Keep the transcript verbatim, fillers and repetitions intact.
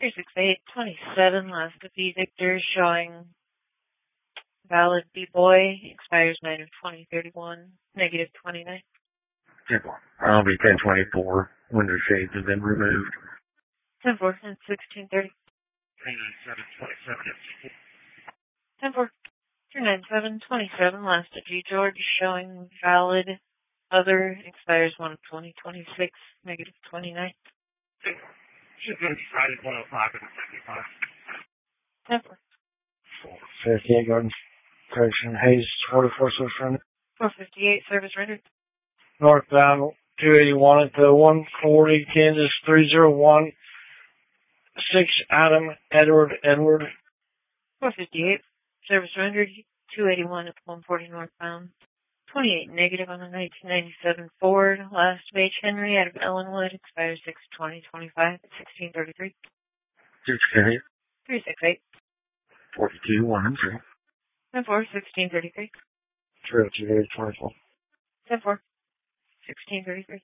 three six eight twenty-seven, last of V Victor, showing valid B-Boy, expires nine of twenty thirty-one, negative twenty-nine. I'll be ten twenty-four. Window shades have been removed. ten four and sixteen thirty. three nine seven twenty-seven. ten four three nine seven twenty-seven, last of G George, showing valid other, expires one of twenty twenty-six, negative twenty-nine. Should be Friday one oh five and seventy-five. ten four. fifty-eight Garden Correction, Hayes, forty-four Source Run. four fifty-eight, service rendered. Northbound two eighty-one at the one forty, Kansas three oh one. six Adam, Edward, Edward. four fifty-eight, service rendered. two eighty-one at one forty northbound. twenty-eight negative on a nineteen ninety-seven Ford. Last of H. Henry out of Ellenwood, expires six twenty twenty-five at sixteen thirty-three. six Kenny. three six eight. forty-two one three. ten four sixteen thirty-three. three oh two twenty-four. ten four sixteen thirty-three.